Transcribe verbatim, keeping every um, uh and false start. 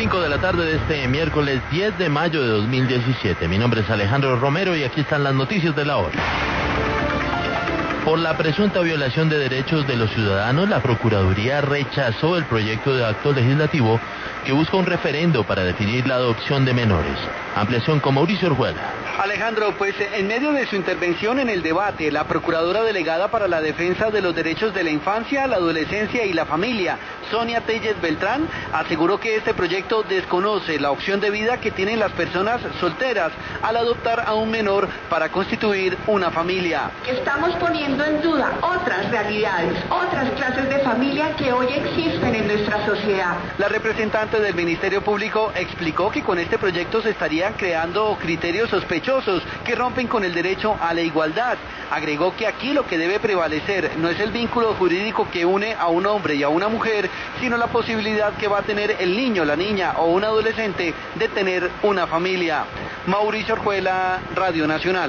cinco de la tarde de este miércoles diez de mayo de dos mil diecisiete. Mi nombre es Alejandro Romero y aquí están las noticias de la hora. Por la presunta violación de derechos de los ciudadanos, la Procuraduría rechazó el proyecto de acto legislativo que busca un referendo para definir la adopción de menores. Ampliación con Mauricio Orjuela. Alejandro, pues en medio de su intervención en el debate, la Procuradora Delegada para la Defensa de los Derechos de la Infancia, la Adolescencia y la Familia, Sonia Telles Beltrán, aseguró que este proyecto desconoce la opción de vida que tienen las personas solteras al adoptar a un menor para constituir una familia. Estamos poniendo en duda otras realidades, otras clases de familia que hoy existen en nuestra sociedad. La representante del Ministerio Público explicó que con este proyecto se estarían creando criterios sospechosos que rompen con el derecho a la igualdad. Agregó que aquí lo que debe prevalecer no es el vínculo jurídico que une a un hombre y a una mujer, sino la posibilidad que va a tener el niño, la niña o un adolescente de tener una familia. Mauricio Orjuela, Radio Nacional.